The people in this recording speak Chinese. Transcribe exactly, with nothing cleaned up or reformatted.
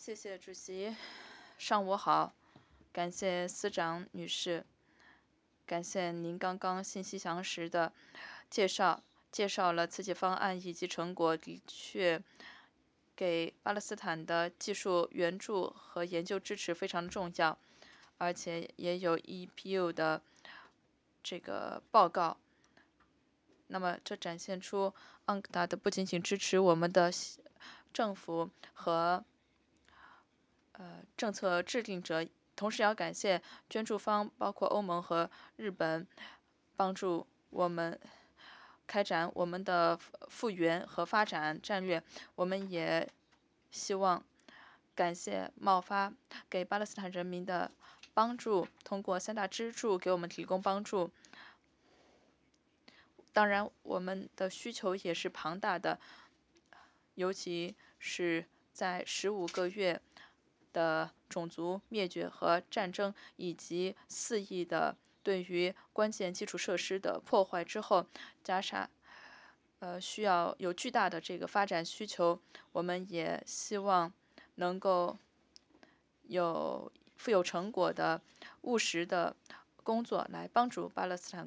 谢谢主席，上午好，感谢司长女士，感谢您刚刚信息详实的介绍，介绍了刺激方案以及成果，的确给巴勒斯坦的技术援助和研究支持非常重要，而且也有 E P U 的这个报告。那么，这展现出安哥达的不仅仅支持我们的政府和呃政策制定者，同时要感谢捐助方，包括欧盟和日本，帮助我们开展我们的复原和发展战略。我们也希望感谢贸发给巴勒斯坦人民的帮助，通过三大支柱给我们提供帮助。当然，我们的需求也是庞大的，尤其是在十五个月的种族灭绝和战争，以及四亿的对于关键基础设施的破坏之后，加沙呃需要有巨大的这个发展需求。我们也希望能够有富有成果的务实的工作来帮助巴勒斯坦。